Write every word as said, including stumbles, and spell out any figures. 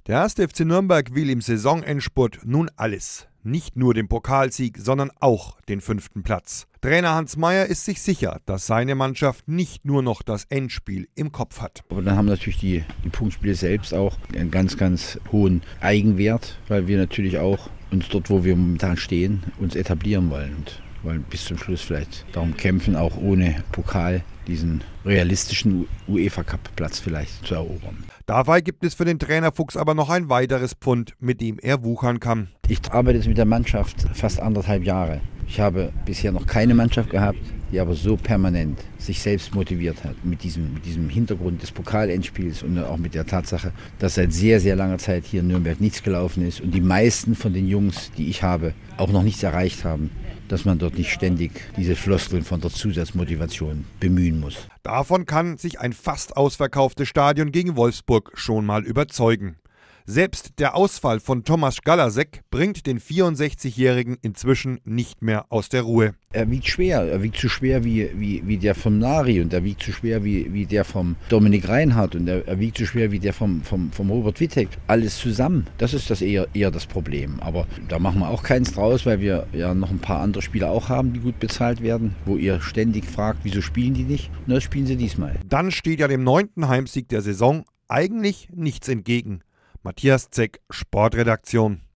Der erste F C Nürnberg will im Saisonendspurt nun alles. Nicht nur den Pokalsieg, sondern auch den fünften Platz. Trainer Hans Meyer ist sich sicher, dass seine Mannschaft nicht nur noch das Endspiel im Kopf hat. Aber dann haben natürlich die, die Punktspiele selbst auch einen ganz, ganz hohen Eigenwert, weil wir natürlich auch uns dort, wo wir momentan stehen, uns etablieren wollen und wollen bis zum Schluss vielleicht darum kämpfen, auch ohne Pokal diesen realistischen UEFA-Cup-Platz vielleicht zu erobern. Dabei gibt es für den Trainer Fuchs aber noch ein weiteres Pfund, mit dem er wuchern kann. Ich arbeite jetzt mit der Mannschaft fast anderthalb Jahre. Ich habe bisher noch keine Mannschaft gehabt, die aber so permanent sich selbst motiviert hat mit diesem, mit diesem Hintergrund des Pokalendspiels und auch mit der Tatsache, dass seit sehr, sehr langer Zeit hier in Nürnberg nichts gelaufen ist und die meisten von den Jungs, die ich habe, auch noch nichts erreicht haben, dass man dort nicht ständig diese Floskeln von der Zusatzmotivation bemühen muss. Davon kann sich ein fast ausverkauftes Stadion gegen Wolfsburg schon mal überzeugen. Selbst der Ausfall von Tomasz Galasek bringt den vierundsechzigjährigen inzwischen nicht mehr aus der Ruhe. Er wiegt schwer, er wiegt so schwer wie, wie, wie der vom Nari und er wiegt so schwer wie, wie der vom Dominik Reinhardt und er, er wiegt so schwer wie der vom, vom, vom Robert Wittek. Alles zusammen, das ist das eher, eher das Problem. Aber da machen wir auch keins draus, weil wir ja noch ein paar andere Spieler auch haben, die gut bezahlt werden, wo ihr ständig fragt, wieso spielen die nicht? Und das spielen sie diesmal. Dann steht ja dem neunten Heimsieg der Saison eigentlich nichts entgegen. Matthias Zeck, Sportredaktion.